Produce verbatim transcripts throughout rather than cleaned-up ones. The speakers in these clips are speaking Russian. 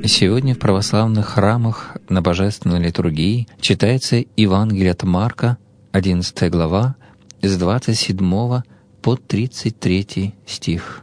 Сегодня в православных храмах на Божественной литургии читается Евангелие от Марка, одиннадцатая глава, с двадцать седьмого по тридцать третий стих.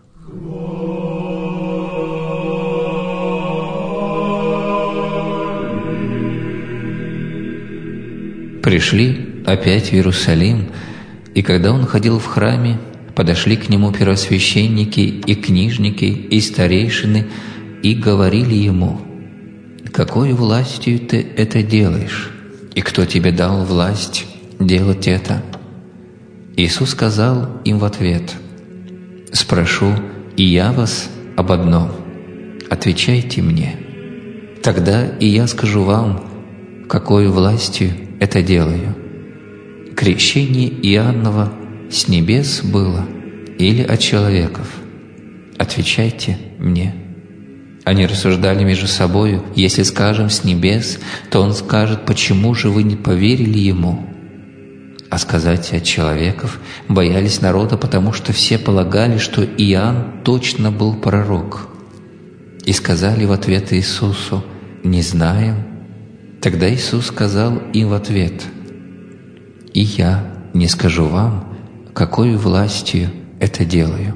Пришли опять в Иерусалим, и когда он ходил в храме, подошли к нему первосвященники и книжники и старейшины и говорили ему: «Какой властью ты это делаешь? И кто тебе дал власть делать это?» Иисус сказал им в ответ: «Спрошу и я вас об одном. Отвечайте мне. Тогда и я скажу вам, какой властью это делаю. Крещение Иоаннова с небес было или от человеков? Отвечайте мне». Они рассуждали между собою: если скажем «с небес», то он скажет: «Почему же вы не поверили ему?» А сказать «от человеков» боялись народа, потому что все полагали, что Иоанн точно был пророк. И сказали в ответ Иисусу: «Не знаем». Тогда Иисус сказал им в ответ: «И я не скажу вам, какой властью это делаю».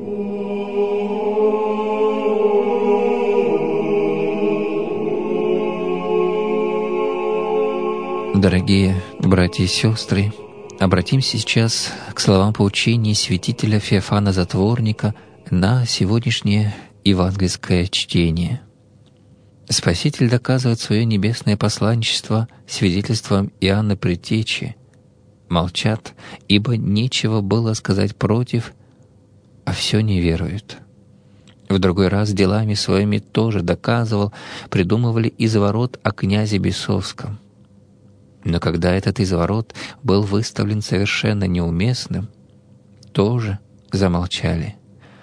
Дорогие братья и сестры, обратимся сейчас к словам поучения святителя Феофана Затворника на сегодняшнее евангельское чтение. Спаситель доказывает свое небесное посланничество свидетельством Иоанна Предтечи. Молчат, ибо нечего было сказать против, а все не веруют. В другой раз делами своими тоже доказывал, придумывали изворот о князе Бесовском. Но когда этот изворот был выставлен совершенно неуместным, тоже замолчали,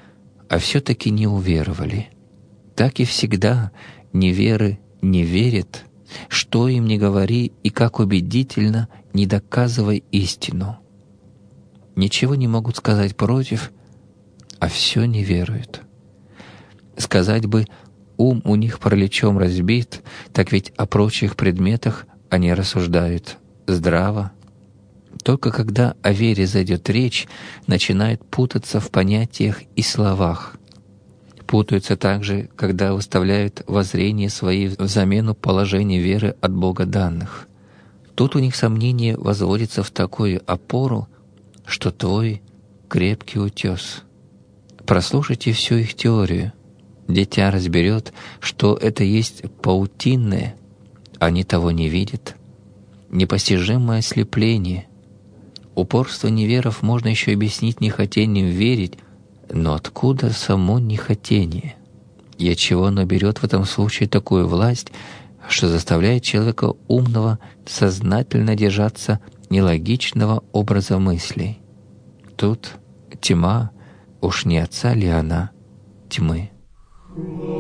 а все-таки не уверовали. Так и всегда неверы не верят, что им ни говори и как убедительно не доказывай истину. Ничего не могут сказать против, а все не веруют. Сказать бы, ум у них параличом разбит, так ведь о прочих предметах они рассуждают здраво. Только когда о вере зайдет речь, начинают путаться в понятиях и словах. Путаются также, когда выставляют воззрения свои в замену положения веры от Бога данных. Тут у них сомнение возводится в такую опору, что твой крепкий утес. Прослушайте всю их теорию. Дитя разберет, что это есть паутинное, они того не видят. Непостижимое ослепление. Упорство неверов можно еще объяснить нехотением верить, но откуда само нехотение? И отчего оно берет в этом случае такую власть, что заставляет человека умного сознательно держаться нелогичного образа мыслей? Тут тьма, уж не отца ли она тьмы?